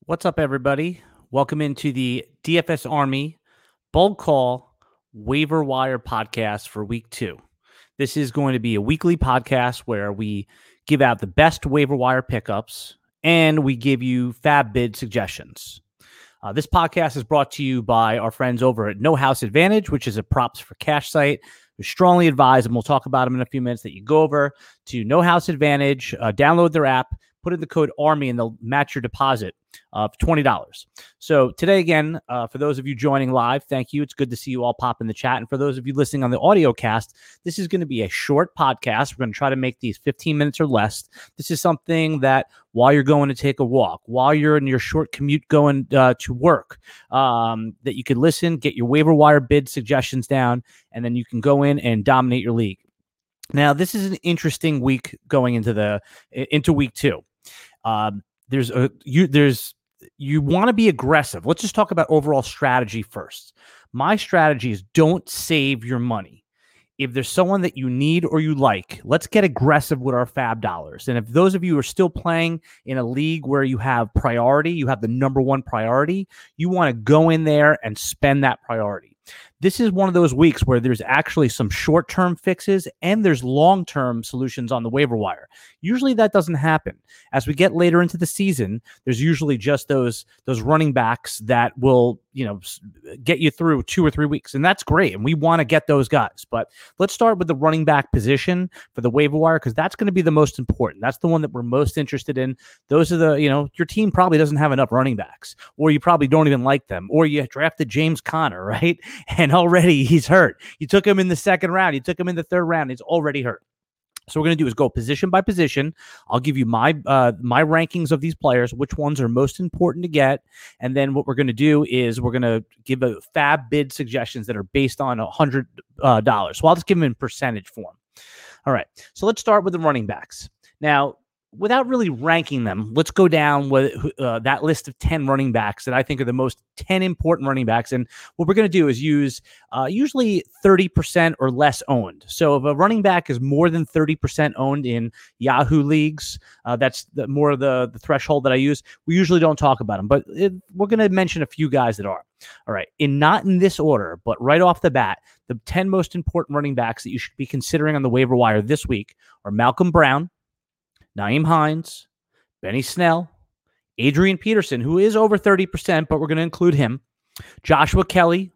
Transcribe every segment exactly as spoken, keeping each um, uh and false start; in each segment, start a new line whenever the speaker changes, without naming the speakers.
What's up, everybody? Welcome into the D F S Army Bulk Call Waiver Wire podcast for week two. This is going to be a weekly podcast where we give out the best waiver wire pickups and we give you fab bid suggestions. Uh, this podcast is brought to you by our friends over at No House Advantage, which is a props for cash site. We strongly advise, and we'll talk about them in a few minutes, that you go over to No House Advantage, uh, download their app, put in the code ARMY, and they'll match your deposit of twenty dollars. So today, again, uh, for those of you joining live, thank you. It's good to see you all pop in the chat. And for those of you listening on the audio cast, this is going to be a short podcast. We're going to try to make these fifteen minutes or less. This is something that while you're going to take a walk, while you're in your short commute going uh, to work, um, that you can listen, get your waiver wire bid suggestions down, and then you can go in and dominate your league. Now, this is an interesting week going into the into week two. Um, there's a you there's you want to be aggressive. Let's just talk about overall strategy first. My strategy is don't save your money. If there's someone that you need or you like, let's get aggressive with our fab dollars. And if those of you are still playing in a league where you have priority, you have the number one priority, you want to go in there and spend that priority. This is one of those weeks where there's actually some short-term fixes and there's long-term solutions on the waiver wire. Usually that doesn't happen. As we get later into the season, there's usually just those those running backs that will, you know, get you through two or three weeks. And that's great. And we want to get those guys. But let's start with the running back position for the waiver wire, because that's going to be the most important. That's the one that we're most interested in. Those are the, you know, your team probably doesn't have enough running backs, or you probably don't even like them, or you drafted James Conner, right? And already he's hurt. You took him in the second round. You took him in the third round. He's already hurt. So what we're going to do is go position by position. I'll give you my uh, my rankings of these players, which ones are most important to get. And then what we're going to do is we're going to give a fab bid suggestions that are based on one hundred dollars. Uh, so I'll just give them in percentage form. All right. So let's start with the running backs. Now, without really ranking them, let's go down with uh, that list of ten running backs that I think are the most ten important running backs. And what we're going to do is use uh, usually thirty percent or less owned. So if a running back is more than thirty percent owned in Yahoo leagues, uh, that's the, more of the, the threshold that I use. We usually don't talk about them, but it, we're going to mention a few guys that are. All right. In not in this order, but right off the bat, the ten most important running backs that you should be considering on the waiver wire this week are Malcolm Brown, Nyheim Hines, Benny Snell, Adrian Peterson, who is over thirty percent, but we're going to include him, Joshua Kelly,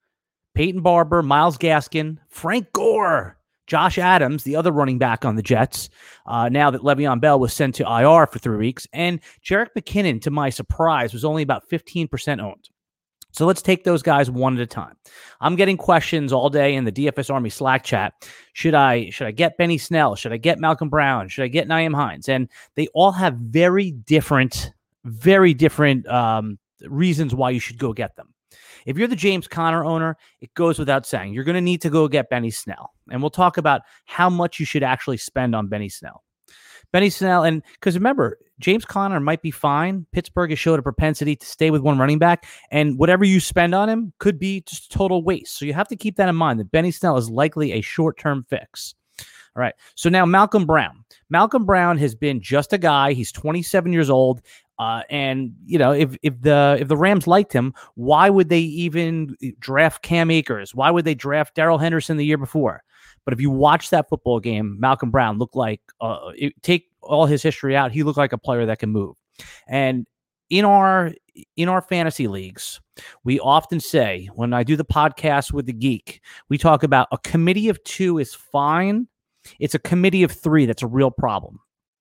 Peyton Barber, Myles Gaskin, Frank Gore, Josh Adams, the other running back on the Jets, uh, now that Le'Veon Bell was sent to I R for three weeks, and Jerick McKinnon, to my surprise, was only about fifteen percent owned. So let's take those guys one at a time. I'm getting questions all day in the D F S Army Slack chat. Should I should I get Benny Snell? Should I get Malcolm Brown? Should I get Nyheim Hines? And they all have very different, very different um, reasons why you should go get them. If you're the James Conner owner, it goes without saying. You're going to need to go get Benny Snell. And we'll talk about how much you should actually spend on Benny Snell. Benny Snell, and because remember, James Conner might be fine. Pittsburgh has showed a propensity to stay with one running back, and whatever you spend on him could be just a total waste. So you have to keep that in mind, that Benny Snell is likely a short-term fix. All right, so now Malcolm Brown. Malcolm Brown has been just a guy. He's twenty-seven years old, uh, and you know if if the if the Rams liked him, why would they even draft Cam Akers? Why would they draft Darrell Henderson the year before? But if you watch that football game, Malcolm Brown looked like, uh, it, take all his history out, he looked like a player that can move. And in our in our fantasy leagues, we often say, when I do the podcast with the Geek, we talk about a committee of two is fine. It's a committee of three that's a real problem.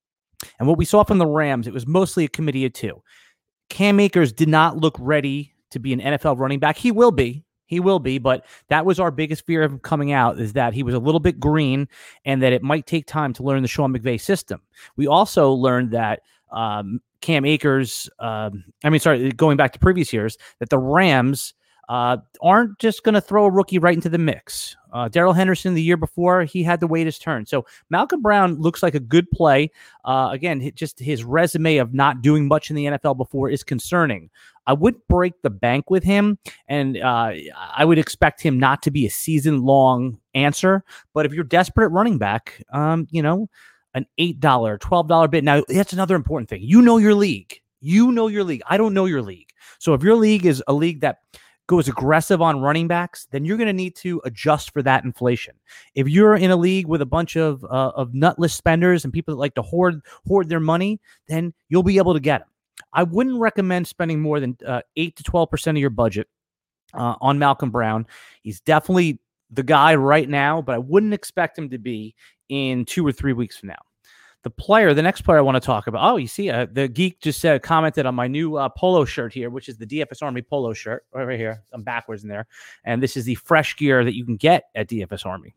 And what we saw from the Rams, it was mostly a committee of two. Cam Akers did not look ready to be an N F L running back. He will be. He will be, but that was our biggest fear of him coming out, is that he was a little bit green and that it might take time to learn the Sean McVay system. We also learned that um, Cam Akers, um, I mean, sorry, going back to previous years, that the Rams uh, aren't just going to throw a rookie right into the mix. Uh, Darrell Henderson the year before, he had to wait his turn. So Malcolm Brown looks like a good play. Uh, again, just his resume of not doing much in the N F L before is concerning. I would break the bank with him, and uh, I would expect him not to be a season-long answer. But if you're desperate at running back, um, you know, an eight dollars, twelve dollars bid. Now, that's another important thing. You know your league. You know your league. I don't know your league. So if your league is a league that goes aggressive on running backs, then you're going to need to adjust for that inflation. If you're in a league with a bunch of uh, of nutless spenders and people that like to hoard hoard their money, then you'll be able to get them. I wouldn't recommend spending more than uh, eight to twelve percent of your budget uh, on Malcolm Brown. He's definitely the guy right now, but I wouldn't expect him to be in two or three weeks from now. The player, the next player I want to talk about. Oh, you see, uh, the geek just said, commented on my new uh, polo shirt here, which is the D F S Army polo shirt right, right here. I'm backwards in there. And this is the fresh gear that you can get at D F S Army.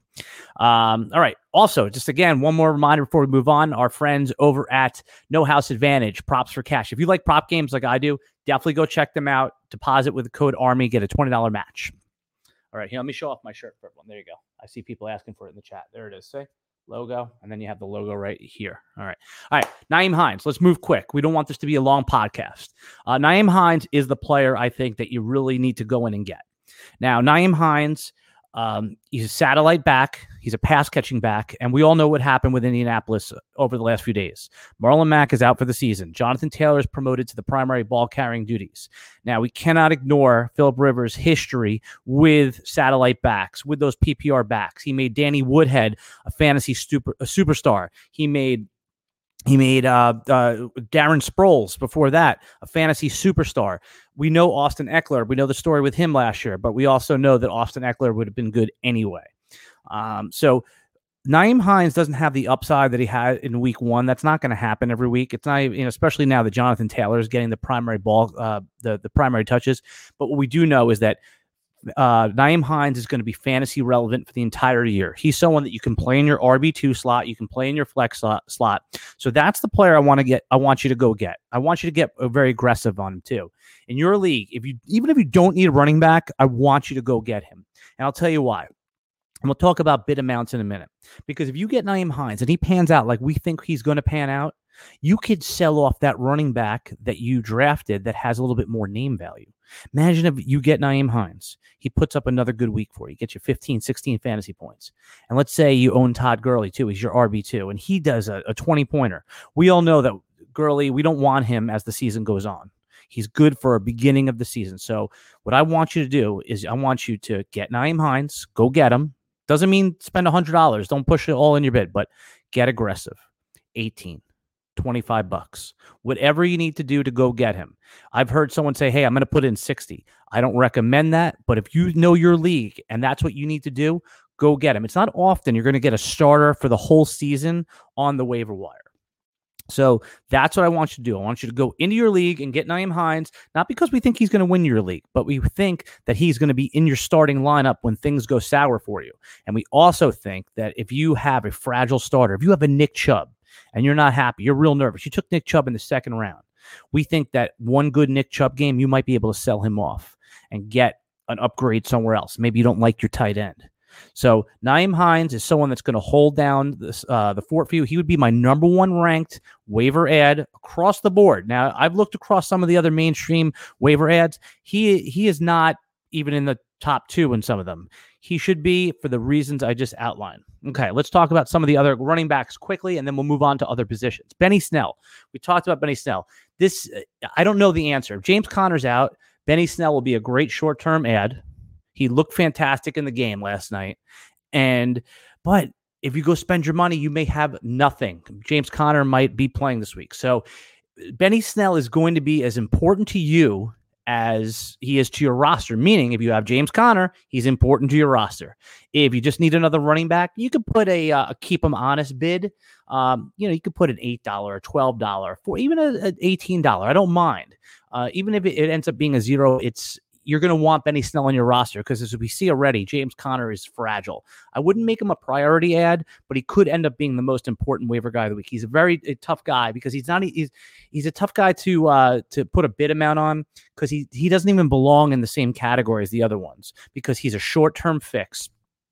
Um, all right. Also, just again, one more reminder before we move on, our friends over at No House Advantage, Props for Cash. If you like prop games like I do, definitely go check them out. Deposit with the code ARMY, get a twenty dollars match. All right. Here, let me show off my shirt for everyone. There you go. I see people asking for it in the chat. There it is. See? Logo, and then you have the logo right here. All right. All right. Nyheim Hines. Let's move quick. We don't want this to be a long podcast. Uh, Nyheim Hines is the player I think that you really need to go in and get. Now, Nyheim Hines, um, he's a satellite back. He's a pass-catching back, and we all know what happened with Indianapolis over the last few days. Marlon Mack is out for the season. Jonathan Taylor is promoted to the primary ball-carrying duties. Now, we cannot ignore Philip Rivers' history with satellite backs, with those P P R backs. He made Danny Woodhead a fantasy super, a superstar. He made He made uh, uh, Darren Sproles before that, a fantasy superstar. We know Austin Eckler. We know the story with him last year, but we also know that Austin Eckler would have been good anyway. Um, so Nyheim Hines doesn't have the upside that he had in week one. That's not going to happen every week. It's not even, you know, especially now that Jonathan Taylor is getting the primary ball, uh, the, the primary touches. But what we do know is that Uh, Nyheim Hines is going to be fantasy relevant for the entire year. He's someone that you can play in your R B two slot. You can play in your flex slot. slot. So that's the player I want to get. I want you to go get. I want you to get uh, very aggressive on him too. In your league, if you even if you don't need a running back, I want you to go get him. And I'll tell you why. And we'll talk about bid amounts in a minute. Because if you get Nyheim Hines and he pans out like we think he's going to pan out, you could sell off that running back that you drafted that has a little bit more name value. Imagine if you get Nyheim Hines. He puts up another good week for you. He gets you fifteen, sixteen fantasy points. And let's say you own Todd Gurley, too. He's your R B two, and he does a, a twenty-pointer. We all know that Gurley, we don't want him as the season goes on. He's good for a beginning of the season. So what I want you to do is I want you to get Nyheim Hines. Go get him. Doesn't mean spend one hundred dollars. Don't push it all in your bid, but get aggressive. eighteen. twenty-five bucks, whatever you need to do to go get him. I've heard someone say, hey, I'm going to put in sixty. I don't recommend that, but if you know your league and that's what you need to do, go get him. It's not often you're going to get a starter for the whole season on the waiver wire. So that's what I want you to do. I want you to go into your league and get Nyheim Hines, not because we think he's going to win your league, but we think that he's going to be in your starting lineup when things go sour for you. And we also think that if you have a fragile starter, if you have a Nick Chubb, and you're not happy, you're real nervous. You took Nick Chubb in the second round. We think that one good Nick Chubb game, you might be able to sell him off and get an upgrade somewhere else. Maybe you don't like your tight end. So Nyheim Hines is someone that's going to hold down this, uh, the fort for you. He would be my number one ranked waiver ad across the board. Now, I've looked across some of the other mainstream waiver ads. He he is not even in the top two in some of them. He should be for the reasons I just outlined. Okay, let's talk about some of the other running backs quickly, and then we'll move on to other positions. Benny Snell. We talked about Benny Snell. This, I don't know the answer. If James Conner's out, Benny Snell will be a great short-term ad. He looked fantastic in the game last night. And, but if you go spend your money, you may have nothing. James Conner might be playing this week. So Benny Snell is going to be as important to you as he is to your roster, meaning if you have James Conner, he's important to your roster. If you just need another running back, you could put a, uh, a keep him honest bid. Um, you know, you could put an eight dollars or twelve dollars, for even an eighteen dollars. I don't mind. Uh, even if it, it ends up being a zero, it's you're going to want Benny Snell on your roster because, as we see already, James Conner is fragile. I wouldn't make him a priority ad, but he could end up being the most important waiver guy of the week. He's a very a tough guy because he's not he's he's a tough guy to uh, to put a bid amount on because he he doesn't even belong in the same category as the other ones because he's a short term fix.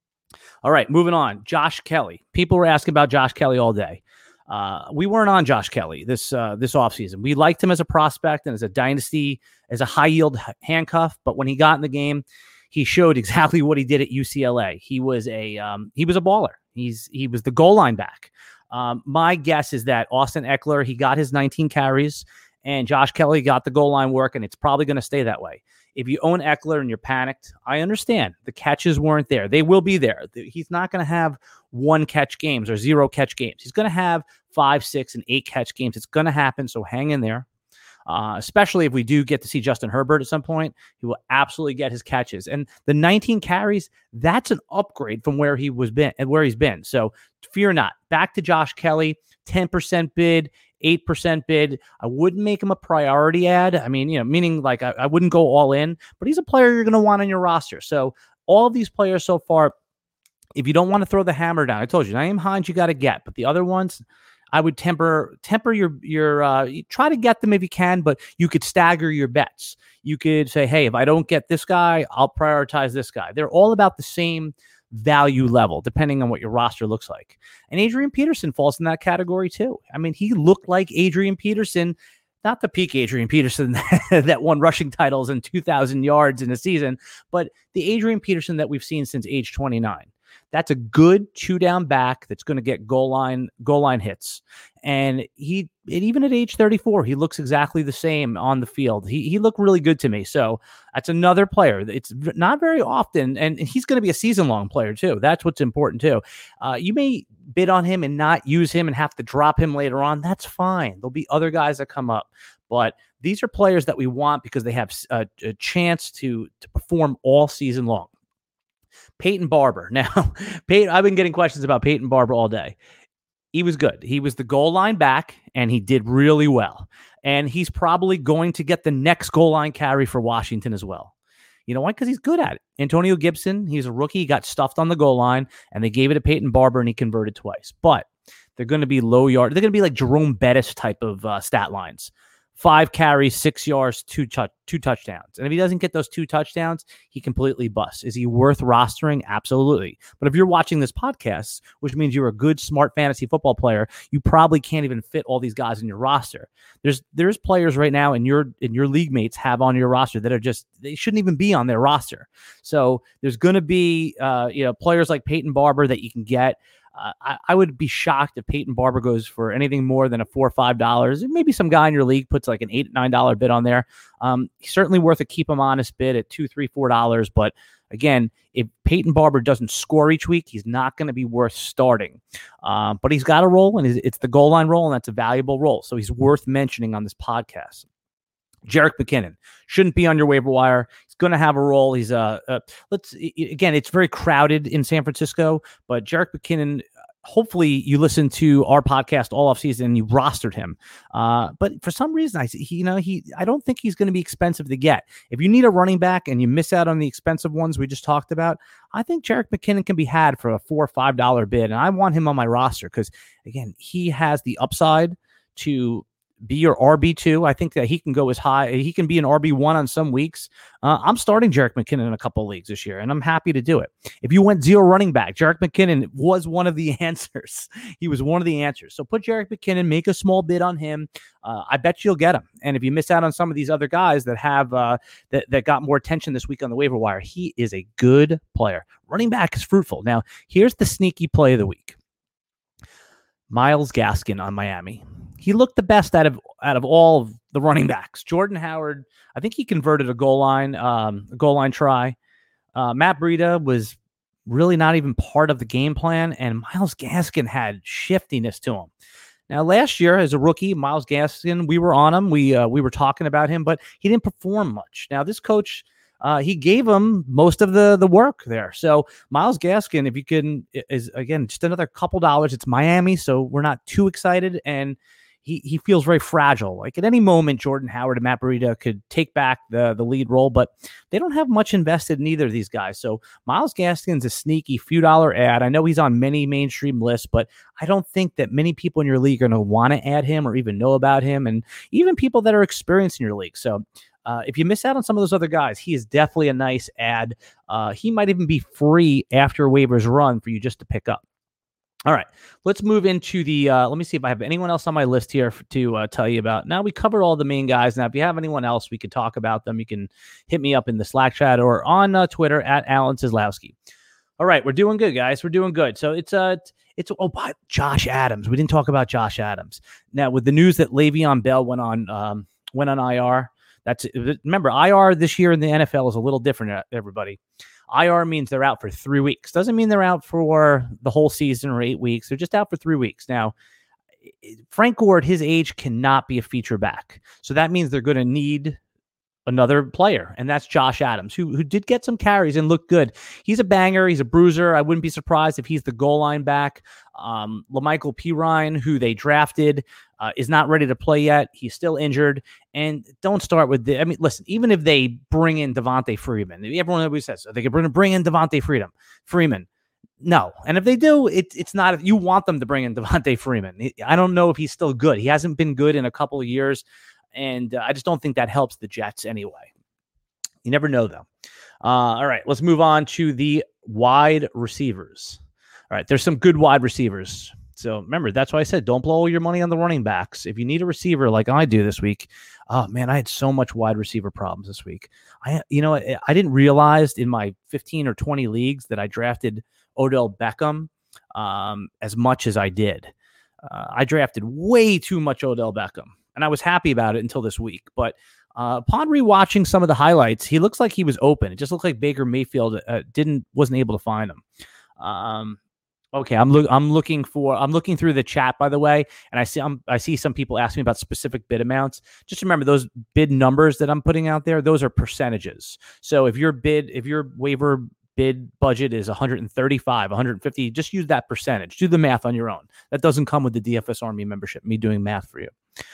All right, moving on. Josh Kelly. People were asking about Josh Kelly all day. Uh, we weren't on Josh Kelly this uh, this offseason. We liked him as a prospect and as a dynasty, as a high-yield handcuff, but when he got in the game, he showed exactly what he did at U C L A. He was a um, he was a baller. He's he was the goal line back. Um, my guess is that Austin Eckler, he got his nineteen carries, and Josh Kelly got the goal line work, and it's probably going to stay that way. If you own Eckler and you're panicked, I understand. The catches weren't there. They will be there. He's not going to have one catch games or zero catch games. He's going to have five, six, and eight catch games. It's going to happen, so hang in there. Uh, especially if we do get to see Justin Herbert at some point, he will absolutely get his catches. And the nineteen carries, that's an upgrade from where he was been and where he's been. So fear not. Back to Josh Kelly, ten percent bid, eight percent bid. I wouldn't make him a priority ad. I mean, you know, meaning like I, I wouldn't go all in, but he's a player you're going to want on your roster. So all of these players so far, if you don't want to throw the hammer down, I told you, Nyheim Hines you got to get, but the other ones, I would temper temper your your uh, try to get them if you can, but you could stagger your bets. You could say, hey, if I don't get this guy, I'll prioritize this guy. They're all about the same value level, depending on what your roster looks like. And Adrian Peterson falls in that category too. I mean, he looked like Adrian Peterson, not the peak Adrian Peterson that won rushing titles and two thousand yards in a season, but the Adrian Peterson that we've seen since age twenty-nine. That's a good two down back that's going to get goal line goal line hits. And he, and even at age thirty-four, he looks exactly the same on the field. He he looked really good to me. So that's another player. It's not very often, and he's going to be a season-long player too. That's what's important too. Uh, you may bid on him and not use him and have to drop him later on. That's fine. There'll be other guys that come up. But these are players that we want because they have a, a chance to, to perform all season long. Peyton Barber. Now, Peyton, I've been getting questions about Peyton Barber all day. He was good. He was the goal line back, and he did really well. And he's probably going to get the next goal line carry for Washington as well. You know why? Because he's good at it. Antonio Gibson, he's a rookie. He got stuffed on the goal line, and they gave it to Peyton Barber, and he converted twice. But they're going to be low yard. They're going to be like Jerome Bettis type of uh, stat lines. Five carries, six yards, two, tu- two touchdowns. And if he doesn't get those two touchdowns, he completely busts. Is he worth rostering? Absolutely. But if you're watching this podcast, which means you're a good, smart fantasy football player, you probably can't even fit all these guys in your roster. There's there's players right now in your in your league mates have on your roster that are just, they shouldn't even be on their roster. So there's going to be uh, you know players like Peyton Barber that you can get. Uh, I, I would be shocked if Peyton Barber goes for anything more than a four or five dollars. Maybe some guy in your league puts like an eight nine dollar bid on there. Um, certainly worth a keep him honest bid at two, three, four dollars. But again, if Peyton Barber doesn't score each week, he's not going to be worth starting. Um, but he's got a role, and it's the goal line role, and that's a valuable role. So he's worth mentioning on this podcast. Jerick McKinnon shouldn't be on your waiver wire. He's going to have a role. He's a, uh, let's again, it's very crowded in San Francisco, but Jerick McKinnon, hopefully you listened to our podcast all off season and you rostered him. Uh, but for some reason, I he, you know, he, I don't think he's going to be expensive to get. If you need a running back and you miss out on the expensive ones we just talked about, I think Jerick McKinnon can be had for a four or five dollar bid. And I want him on my roster because again, he has the upside to be your R B two. I think that he can go as high. He can be an R B one on some weeks. Uh, I'm starting Jerick McKinnon in a couple of leagues this year, and I'm happy to do it. If you went zero running back, Jerick McKinnon was one of the answers. He was one of the answers. So put Jerick McKinnon, make a small bid on him. Uh, I bet you'll get him. And if you miss out on some of these other guys that have uh, that, that got more attention this week on the waiver wire, he is a good player. Running back is fruitful. Now, here's the sneaky play of the week. Myles Gaskin on Miami. He looked the best out of out of all of the running backs. Jordan Howard, I think he converted a goal line, um, a goal line try. Uh, Matt Breida was really not even part of the game plan, and Myles Gaskin had shiftiness to him. Now, last year as a rookie, Myles Gaskin, we were on him. We uh, we were talking about him, but he didn't perform much. Now, this coach, uh, he gave him most of the the work there. So Myles Gaskin, if you can, is again just another couple dollars. It's Miami, so we're not too excited, and He he feels very fragile. Like at any moment, Jordan Howard and Matt Breida could take back the, the lead role, but they don't have much invested in either of these guys. So Myles Gaskin's a sneaky few dollar ad. I know he's on many mainstream lists, but I don't think that many people in your league are going to want to add him or even know about him, and even people that are experienced in your league. So uh, if you miss out on some of those other guys, he is definitely a nice ad. Uh, he might even be free after waivers run for you just to pick up. All right, let's move into the, uh, let me see if I have anyone else on my list here f- to uh, tell you about. Now, we covered all the main guys. Now, if you have anyone else, we could talk about them. You can hit me up in the Slack chat or on uh, Twitter at Alan Kozlowski. All right, we're doing good, guys. We're doing good. So it's, uh, it's oh, by Josh Adams. We didn't talk about Josh Adams. Now, with the news that Le'Veon Bell went on um, went on I R. That's remember, I R this year in the N F L is a little different, everybody. I R means they're out for three weeks. Doesn't mean they're out for the whole season or eight weeks. They're just out for three weeks. Now, Frank Gore at his age cannot be a feature back. So that means they're going to need another player, and that's Josh Adams, who who did get some carries and looked good. He's a banger. He's a bruiser. I wouldn't be surprised if he's the goal line back. Um, LaMichael Pirine, who they drafted, uh, is not ready to play yet. He's still injured. And don't start with the, I mean, listen, even if they bring in Devontae Freeman, everyone always says, so they could bring in Devontae Freedom, Freeman. No. And if they do, it, it's not, you want them to bring in Devontae Freeman. I don't know if he's still good. He hasn't been good in a couple of years. And uh, I just don't think that helps the Jets anyway. You never know, though. Uh, all right, let's move on to the wide receivers. All right, there's some good wide receivers. So remember, that's why I said don't blow all your money on the running backs. If you need a receiver like I do this week, oh, man, I had so much wide receiver problems this week. I, you know, I, I didn't realize in my fifteen or twenty leagues that I drafted Odell Beckham um, as much as I did. Uh, I drafted way too much Odell Beckham. And I was happy about it until this week. But uh, upon rewatching some of the highlights, he looks like he was open. It just looked like Baker Mayfield uh, didn't wasn't able to find him. Um, okay, I'm look I'm looking for I'm looking through the chat, by the way, and I see I'm, I see some people asking me about specific bid amounts. Just remember those bid numbers that I'm putting out there; those are percentages. So if your bid, if your waiver bid budget is one thirty-five, one fifty, just use that percentage. Do the math on your own. That doesn't come with the D F S Army membership. Me doing math for you.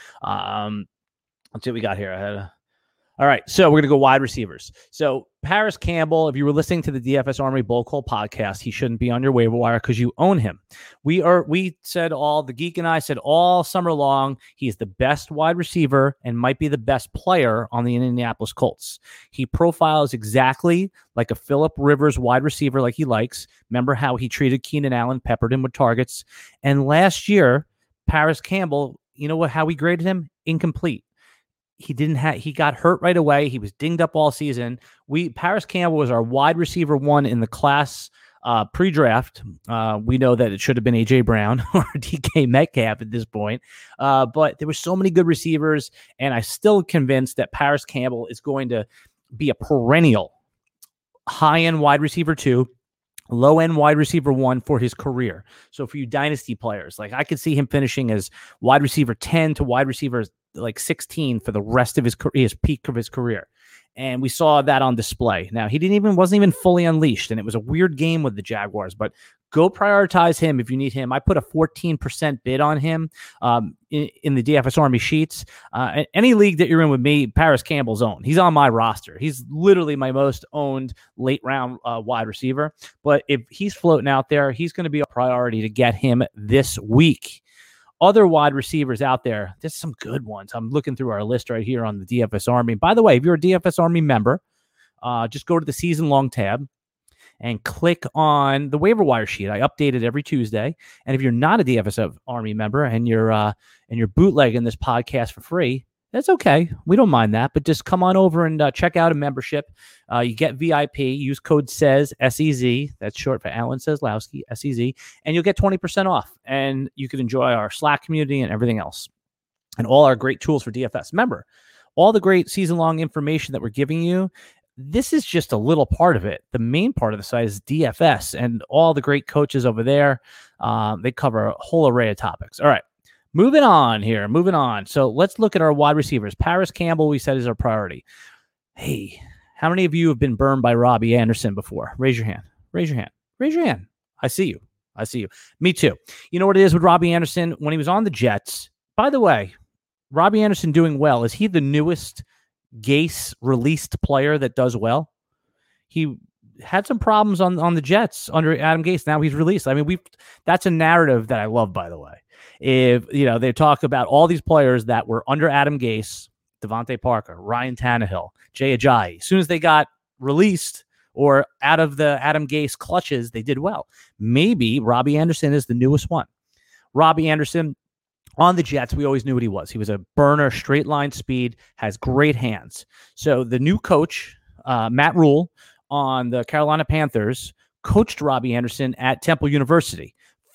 Um, let's see what we got here. I had a, all right, so we're going to go wide receivers. So Paris Campbell, if you were listening to the D F S Army Bowl Call podcast, he shouldn't be on your waiver wire because you own him. We are. We said all, the Geek and I said all summer long, he's the best wide receiver and might be the best player on the Indianapolis Colts. He profiles exactly like a Phillip Rivers wide receiver like he likes. Remember how he treated Keenan Allen, peppered him with targets. And last year, Paris Campbell, you know what? How we graded him? Incomplete. He didn't have. He got hurt right away. He was dinged up all season. We Paris Campbell was our wide receiver one in the class uh, pre-draft. Uh, we know that it should have been A J Brown or D K Metcalf at this point, uh, but there were so many good receivers, and I'm still convinced that Paris Campbell is going to be a perennial high-end wide receiver two, low-end wide receiver one for his career. So for you dynasty players, like I could see him finishing as wide receiver ten to wide receiver like sixteen for the rest of his career, his peak of his career. And we saw that on display. Now, he didn't even wasn't even fully unleashed, and it was a weird game with the Jaguars, but go prioritize him if you need him. I put a fourteen percent bid on him um, in, in the D F S Army sheets. Uh, any league that you're in with me, Paris Campbell's owned. He's on my roster. He's literally my most owned late round uh, wide receiver. But if he's floating out there, he's going to be a priority to get him this week. Other wide receivers out there, there's some good ones. I'm looking through our list right here on the D F S Army. By the way, if you're a D F S Army member, uh, just go to the season long tab and click on the waiver wire sheet. I update it every Tuesday. And if you're not a D F S Army member and you're uh, and you're bootlegging this podcast for free, that's okay. We don't mind that. But just come on over and uh, check out a membership. Uh, you get V I P. Use code SAYS, S E Z. That's short for Alan Seslowski, S E Z. And you'll get twenty percent off. And you can enjoy our Slack community and everything else. And all our great tools for D F S. Remember, all the great season-long information that we're giving you, this is just a little part of it. The main part of the site is D F S. And all the great coaches over there, um, they cover a whole array of topics. All right. Moving on here, moving on. So let's look at our wide receivers. Paris Campbell, we said, is our priority. Hey, how many of you have been burned by Robbie Anderson before? Raise your hand. Raise your hand. Raise your hand. I see you. I see you. Me too. You know what it is with Robbie Anderson? When he was on the Jets, by the way, Robbie Anderson doing well. Is he the newest Gase released player that does well? He had some problems on, on the Jets under Adam Gase. Now he's released. I mean, we that's a narrative that I love, by the way. If, you know, they talk about all these players that were under Adam Gase, Devontae Parker, Ryan Tannehill, Jay Ajayi. As soon as they got released or out of the Adam Gase clutches, they did well. Maybe Robbie Anderson is the newest one. Robbie Anderson on the Jets, we always knew what he was. He was a burner, straight line speed, has great hands. So the new coach, uh, Matt Rule, on the Carolina Panthers, coached Robbie Anderson at Temple University.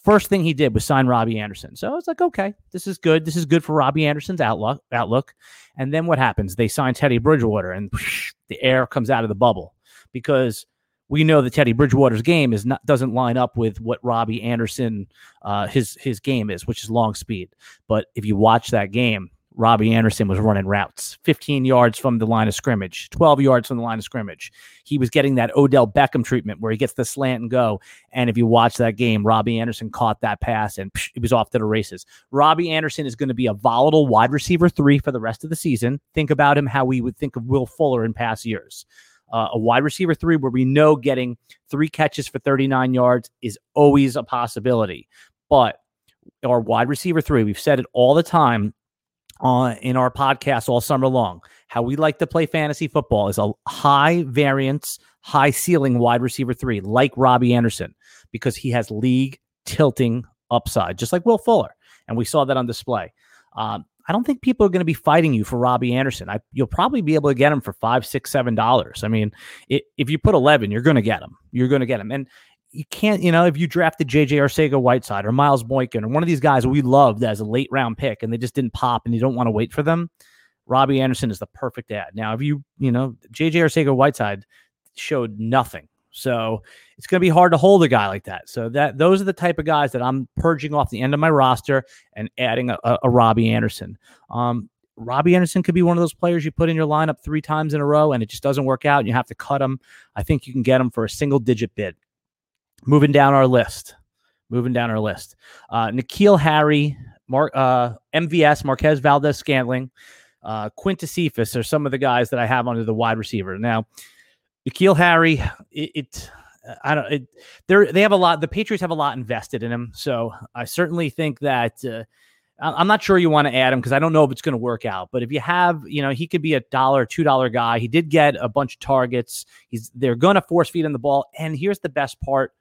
first thing he did was sign Robbie Anderson. So I was like, okay, this is good. This is good for Robbie Anderson's outlook. outlook. And then what happens? They sign Teddy Bridgewater, and whoosh, the air comes out of the bubble because we know that Teddy Bridgewater's game is not doesn't line up with what Robbie Anderson uh, his his game is, which is long speed. But if you watch that game, Robbie Anderson was running routes fifteen yards from the line of scrimmage, twelve yards from the line of scrimmage. He was getting that Odell Beckham treatment where he gets the slant and go. And if you watch that game, Robbie Anderson caught that pass and psh, he was off to the races. Robbie Anderson is going to be a volatile wide receiver three for the rest of the season. Think about him how we would think of Will Fuller in past years. Uh, a wide receiver three where we know getting three catches for thirty-nine yards is always a possibility. But our wide receiver three, we've said it all the time uh, in our podcast all summer long, how we like to play fantasy football is a high variance, high ceiling wide receiver three, like Robbie Anderson, because he has league tilting upside, just like Will Fuller. And we saw that on display. Um, I don't think people are going to be fighting you for Robbie Anderson. I, you'll probably be able to get him for five, six, seven dollars. I mean, it, if you put eleven, you're going to get him. You're going to get him, and you can't. You know, if you drafted J J Arcega-Whiteside or Miles Boykin or one of these guys we loved as a late round pick, and they just didn't pop, and you don't want to wait for them, Robbie Anderson is the perfect ad. Now, if you, you know, J J Arcega-Whiteside showed nothing. So it's going to be hard to hold a guy like that. So that those are the type of guys that I'm purging off the end of my roster and adding a, a, a Robbie Anderson. Um, Robbie Anderson could be one of those players you put in your lineup three times in a row and it just doesn't work out and you have to cut him. I think you can get him for a single digit bid. Moving down our list. Moving down our list. Uh, N'Keal Harry, Mark, uh, M V S, Marquez Valdez-Scantling, uh, Quintus Cephas are some of the guys that I have under the wide receiver. Now, N'Keal Harry, it, it I don't, it, they they have a lot. The Patriots have a lot invested in him, so I certainly think that uh, I'm not sure you want to add him because I don't know if it's going to work out. But if you have, you know, he could be a dollar, two dollar guy. He did get a bunch of targets. He's they're going to force feed him the ball. And here's the best part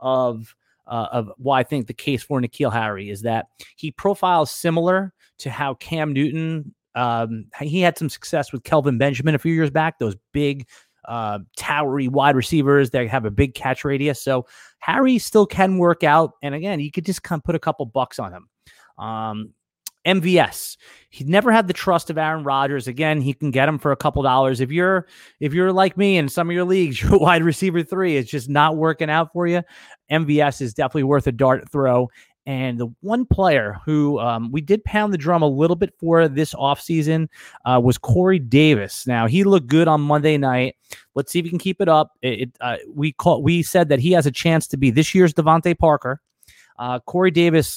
of uh, of why I think the case for N'Keal Harry is that he profiles similar to how Cam Newton. Um, he had some success with Kelvin Benjamin a few years back. Those big. Uh, towery wide receivers that have a big catch radius. So Harry still can work out. And again, you could just kind of put a couple bucks on him. Um, M V S, he never had the trust of Aaron Rodgers. Again, he can get him for a couple dollars. If you're, if you're like me in some of your leagues, your wide receiver three is just not working out for you. M V S is definitely worth a dart throw. And the one player who um, we did pound the drum a little bit for this offseason uh, was Corey Davis. Now, he looked good on Monday night. Let's see if he can keep it up. It, it, uh, we call, we said that he has a chance to be this year's Devontae Parker. Uh, Corey Davis,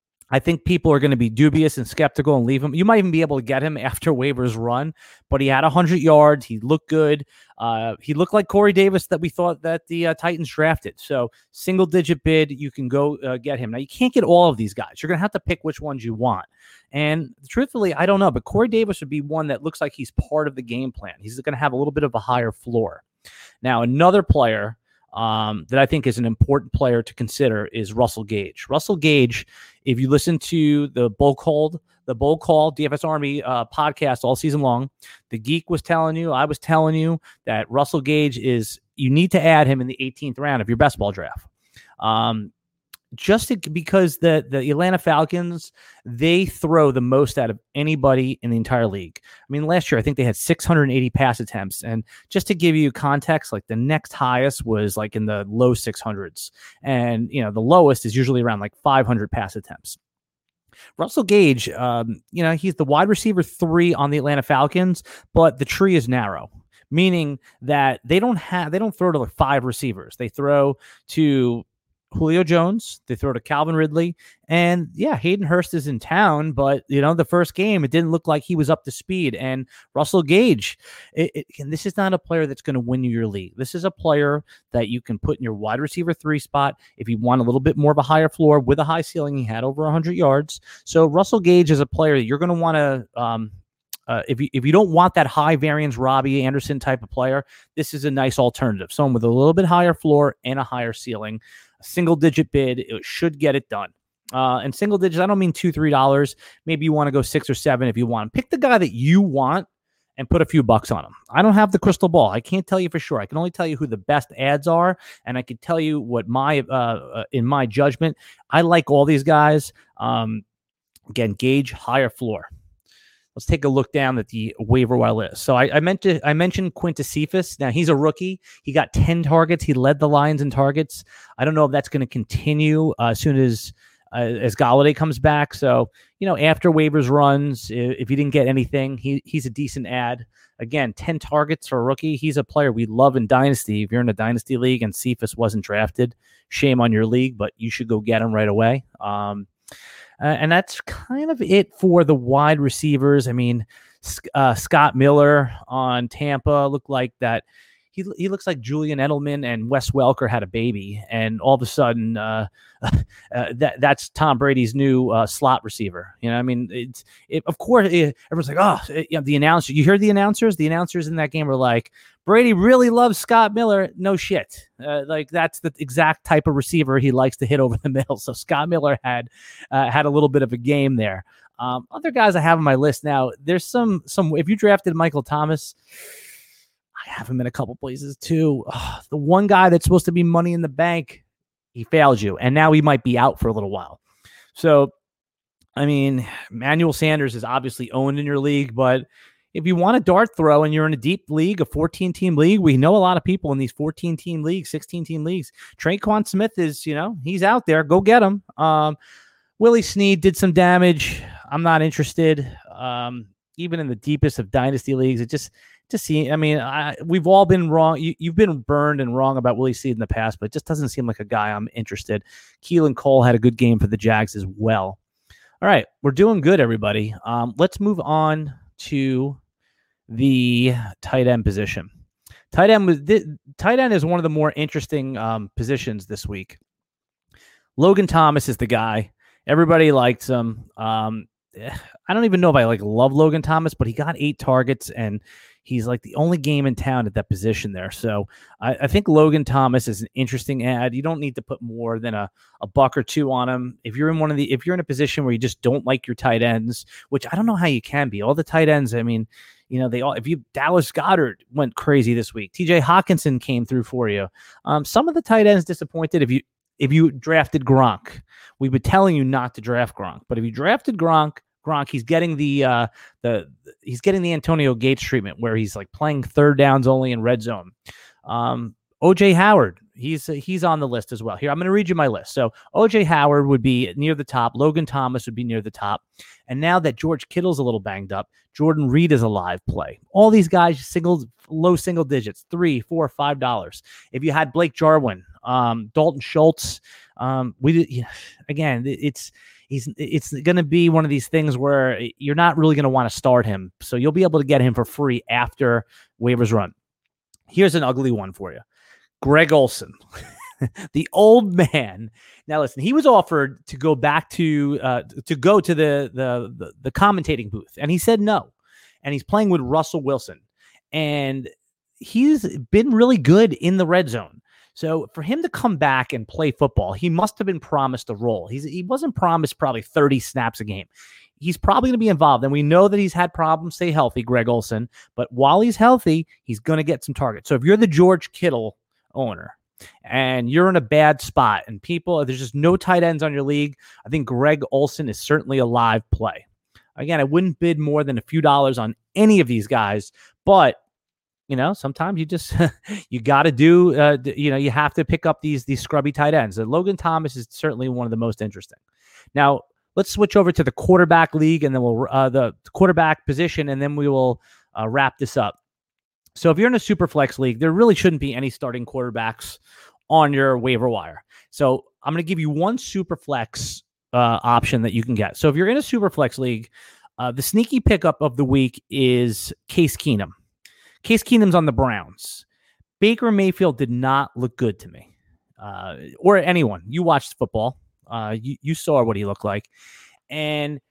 I think people are going to be dubious and skeptical and leave him. You might even be able to get him after waivers run, but he had one hundred yards. He looked good. Uh, he looked like Corey Davis that we thought that the uh, Titans drafted. So single-digit bid, you can go uh, get him. Now, you can't get all of these guys. You're going to have to pick which ones you want. And truthfully, I don't know, but Corey Davis would be one that looks like he's part of the game plan. He's going to have a little bit of a higher floor. Now, another player Um, that I think is an important player to consider is Russell Gage. Russell Gage, if you listen to the Bull Call, the Bull Call D F S Army uh, podcast all season long, the Geek was telling you, I was telling you that Russell Gage is, you need to add him in the eighteenth round of your best ball draft. Um, just to, because the, the Atlanta Falcons, they throw the most out of anybody in the entire league. I mean, last year, I think they had six hundred eighty pass attempts. And just to give you context, like the next highest was like in the low six hundreds. And, you know, the lowest is usually around like five hundred pass attempts. Russell Gage, um, you know, he's the wide receiver three on the Atlanta Falcons, but the tree is narrow. Meaning that they don't have, they don't throw to like five receivers. They throw to Julio Jones, they throw to Calvin Ridley, and yeah, Hayden Hurst is in town, but you know, the first game, it didn't look like he was up to speed. And Russell Gage, it, it, and this is not a player that's going to win you your league. This is a player that you can put in your wide receiver three spot if you want a little bit more of a higher floor with a high ceiling. He had over one hundred yards. So Russell Gage is a player that you're going to want to, um, Uh, if you if you don't want that high variance Robbie Anderson type of player, this is a nice alternative. Someone with a little bit higher floor and a higher ceiling. A single digit bid, it should get it done. Uh, and single digits, I don't mean two, three dollars. Maybe you want to go six or seven if you want. Pick the guy that you want and put a few bucks on them. I don't have the crystal ball. I can't tell you for sure. I can only tell you who the best ads are, and I can tell you what my, uh, uh, in my judgment, I like all these guys. Um, again, Gage, higher floor. Let's take a look down at the waiver wire list. So I, I meant to, I mentioned Quintus Cephas. Now he's a rookie. He got ten targets. He led the Lions in targets. I don't know if that's going to continue uh, as soon as uh, as Golladay comes back. So you know, after waivers runs, if you didn't get anything, he he's a decent ad. Again, ten targets for a rookie. He's a player we love in Dynasty. If you're in a Dynasty league and Cephas wasn't drafted, shame on your league, but you should go get him right away. Um, Uh, and that's kind of it for the wide receivers. I mean, uh, Scott Miller on Tampa looked like that. He he looks like Julian Edelman and Wes Welker had a baby, and all of a sudden, uh, uh, that that's Tom Brady's new uh, slot receiver. You know, I mean, it's it, of course it, everyone's like, oh, it, you know, the announcer. You hear the announcers? The announcers in that game were like, Brady really loves Scott Miller. No shit. Uh, like that's the exact type of receiver he likes to hit over the middle. So Scott Miller had uh, had a little bit of a game there. Um, other guys I have on my list now. There's some some. If you drafted Michael Thomas, I have him in a couple places too. Oh, the one guy that's supposed to be money in the bank, he failed you, and now he might be out for a little while. So, I mean, Emmanuel Sanders is obviously owned in your league, but if you want a dart throw and you're in a deep league, a fourteen-team league, we know a lot of people in these fourteen-team leagues, sixteen-team leagues. Traquan Smith is, you know, he's out there. Go get him. Um, Willie Snead did some damage. I'm not interested. Um, even in the deepest of dynasty leagues, it just to see. I mean, I, we've all been wrong. You, you've been burned and wrong about Willie Snead in the past, but it just doesn't seem like a guy I'm interested. Keelan Cole had a good game for the Jags as well. All right, we're doing good, everybody. Um, let's move on to the tight end position. Tight end was th- tight end is one of the more interesting um, positions this week. Logan Thomas is the guy. Everybody likes him. Um, I don't even know if I like love Logan Thomas, but he got eight targets and he's like the only game in town at that position there. So I, I think Logan Thomas is an interesting ad. You don't need to put more than a, a buck or two on him. If you're in one of the, if you're in a position where you just don't like your tight ends, which I don't know how you can be. All the tight ends, I mean, you know, they all, if you, Dallas Goedert went crazy this week. T J Hawkinson came through for you. Um, some of the tight ends disappointed. If you, if you drafted Gronk, we've been telling you not to draft Gronk, but if you drafted Gronk, Gronk, he's getting the uh, the he's getting the Antonio Gates treatment where he's like playing third downs only in red zone. Um, O J Howard, he's uh, he's on the list as well. Here, I'm going to read you my list. So O J Howard would be near the top. Logan Thomas would be near the top. And now that George Kittle's a little banged up, Jordan Reed is a live play. All these guys single low single digits, three, four, five dollars. If you had Blake Jarwin, um, Dalton Schultz, um, we you know, again, it's. He's it's going to be one of these things where you're not really going to want to start him. So you'll be able to get him for free after waivers run. Here's an ugly one for you. Greg Olsen, the old man. Now, listen, he was offered to go back to uh, to go to the, the, the, the commentating booth, and he said no. And he's playing with Russell Wilson. And he's been really good in the red zone. So for him to come back and play football, he must have been promised a role. He's, he wasn't promised probably thirty snaps a game. He's probably going to be involved. And we know that he's had problems stay healthy, Greg Olsen. But while he's healthy, he's going to get some targets. So if you're the George Kittle owner and you're in a bad spot and people, there's just no tight ends on your league, I think Greg Olsen is certainly a live play. Again, I wouldn't bid more than a few dollars on any of these guys, but you know, sometimes you just you got to do. Uh, you know, you have to pick up these these scrubby tight ends. And Logan Thomas is certainly one of the most interesting. Now let's switch over to the quarterback league, and then we'll uh, the quarterback position, and then we will uh, wrap this up. So if you're in a super flex league, there really shouldn't be any starting quarterbacks on your waiver wire. So I'm going to give you one super flex uh, option that you can get. So if you're in a super flex league, uh, the sneaky pickup of the week is Case Keenum. Case Keenum's on the Browns. Baker Mayfield did not look good to me, uh, or anyone. You watched football. Uh, you, you saw what he looked like. And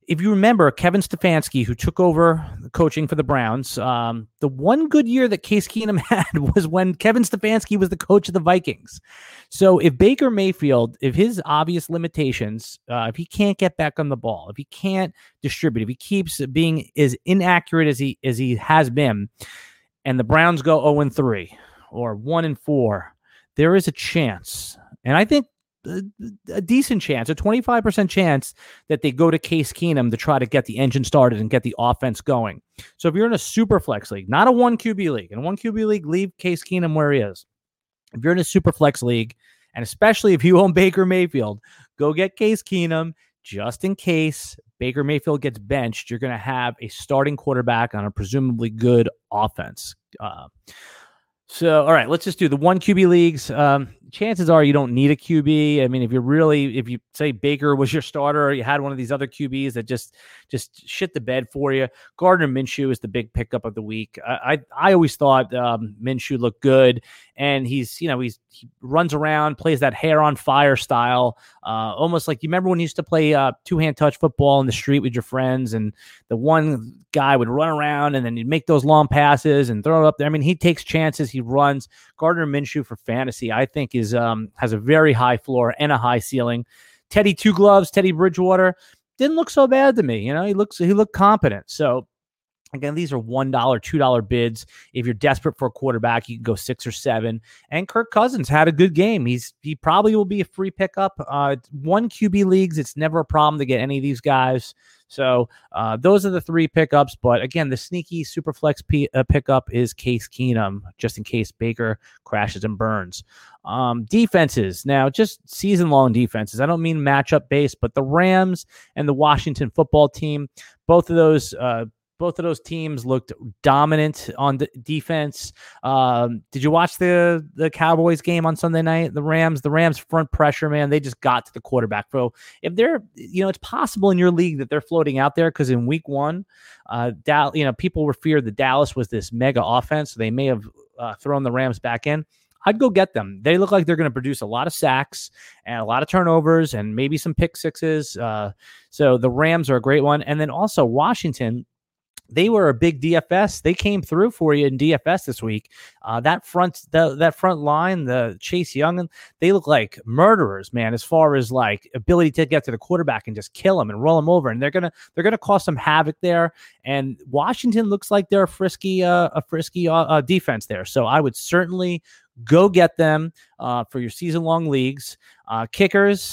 if you remember, Kevin Stefanski, who took over coaching for the Browns, um, the one good year that Case Keenum had was when Kevin Stefanski was the coach of the Vikings. So if Baker Mayfield, if his obvious limitations, uh, if he can't get back on the ball, if he can't distribute, if he keeps being as inaccurate as he as he has been, and the Browns go oh and three or one and four, there is a chance, and I think a, a decent chance, a twenty-five percent chance that they go to Case Keenum to try to get the engine started and get the offense going. So if you're in a super flex league, not a one Q B league, in a one Q B league, leave Case Keenum where he is. If you're in a super flex league, and especially if you own Baker Mayfield, go get Case Keenum just in case Baker Mayfield gets benched. You're going to have a starting quarterback on a presumably good offense. Uh, so, all right, let's just do the one Q B leagues. Um, chances are you don't need a Q B. I mean, if you're really, if you say Baker was your starter, or you had one of these other Q Bs that just just shit the bed for you, Gardner Minshew is the big pickup of the week. I I, I always thought um, Minshew looked good, and he's, you know, he's he runs around, plays that hair on fire style, uh, almost like, you remember when you used to play uh, two-hand touch football in the street with your friends, and the one guy would run around and then he'd make those long passes and throw it up there. I mean, he takes chances, he runs. Gardner Minshew for fantasy, I think, is um, has a very high floor and a high ceiling. Teddy Two Gloves, Teddy Bridgewater, didn't look so bad to me. You know, he looks he looked competent. So again, these are one dollar, two dollar bids. If you're desperate for a quarterback, you can go six or seven. And Kirk Cousins had a good game. He's he probably will be a free pickup. Uh, one Q B leagues, it's never a problem to get any of these guys. So uh, those are the three pickups. But again, the sneaky super flex p- uh, pickup is Case Keenum, just in case Baker crashes and burns. Um, defenses. Now, just season-long defenses. I don't mean matchup based, but the Rams and the Washington football team, both of those uh, Both of those teams looked dominant on the defense. Um, did you watch the the Cowboys game on Sunday night? The Rams, the Rams front pressure, man, they just got to the quarterback. So if they're, you know, it's possible in your league that they're floating out there, because in week one, uh, Dal- you know, people were feared that Dallas was this mega offense, so they may have uh, thrown the Rams back in. I'd go get them. They look like they're going to produce a lot of sacks and a lot of turnovers and maybe some pick sixes. Uh, so the Rams are a great one. And then also Washington, they were a big D F S. They came through for you in D F S this week. Uh, that front, the, that front line, the Chase Young, they look like murderers, man. As far as like ability to get to the quarterback and just kill him and roll him over, and they're gonna they're gonna cause some havoc there. And Washington looks like they're a frisky uh, a frisky uh, uh, defense there. So I would certainly go get them uh, for your season long leagues. Uh, kickers.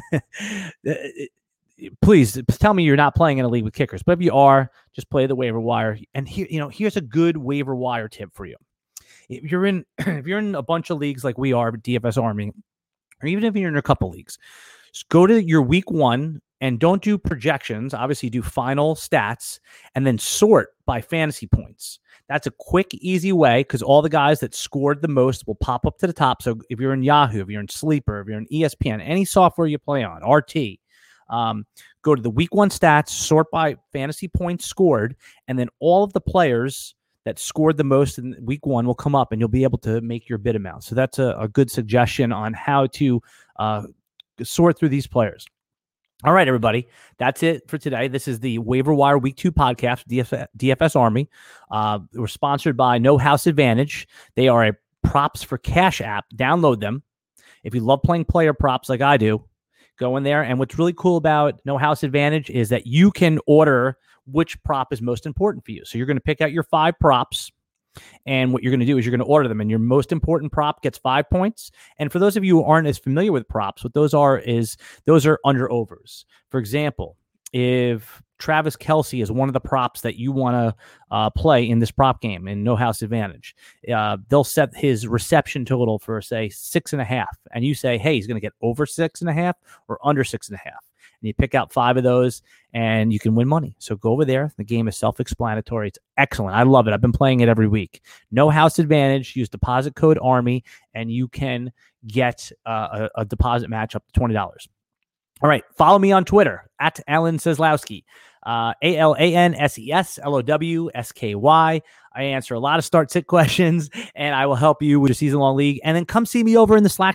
Please tell me you're not playing in a league with kickers, but if you are, just play the waiver wire. And here, you know, here's a good waiver wire tip for you. If you're in, if you're in a bunch of leagues like we are, D F S Army, or even if you're in a couple leagues, just go to your week one and don't do projections. Obviously, do final stats and then sort by fantasy points. That's a quick, easy way, because all the guys that scored the most will pop up to the top. So if you're in Yahoo, if you're in Sleeper, if you're in E S P N, any software you play on, R T, Um, go to the week one stats, sort by fantasy points scored, and then all of the players that scored the most in week one will come up, and you'll be able to make your bid amount. So that's a, a good suggestion on how to uh, sort through these players. All right, everybody, that's it for today. This is the Waiver Wire Week two podcast, D F S, D F S Army. Uh, we're sponsored by No House Advantage. They are a props for cash app. Download them. If you love playing player props like I do, go in there. And what's really cool about No House Advantage is that you can order which prop is most important for you. So you're going to pick out your five props, and what you're going to do is you're going to order them, and your most important prop gets five points. And for those of you who aren't as familiar with props, what those are is those are under overs. For example, if Travis Kelce is one of the props that you want to uh, play in this prop game in No House Advantage, uh, they'll set his reception total for, say, six and a half. And you say, hey, he's going to get over six and a half or under six and a half. And you pick out five of those, and you can win money. So go over there. The game is self-explanatory. It's excellent. I love it. I've been playing it every week. No House Advantage. Use deposit code ARMY, and you can get uh, a, a deposit match up to twenty dollars. All right. Follow me on Twitter at Alan Seslowsky, uh, A L A N S E S L O W S K Y. I answer a lot of start sit questions, and I will help you with your season long league. And then come see me over in the Slack chat.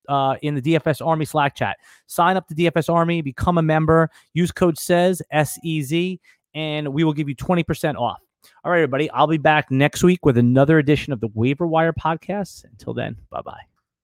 uh, in the D F S Army Slack chat. Sign up to D F S Army, become a member, use code SEZ, S E Z, and we will give you twenty percent off. All right, everybody. I'll be back next week with another edition of the Waiver Wire podcast. Until then, bye-bye.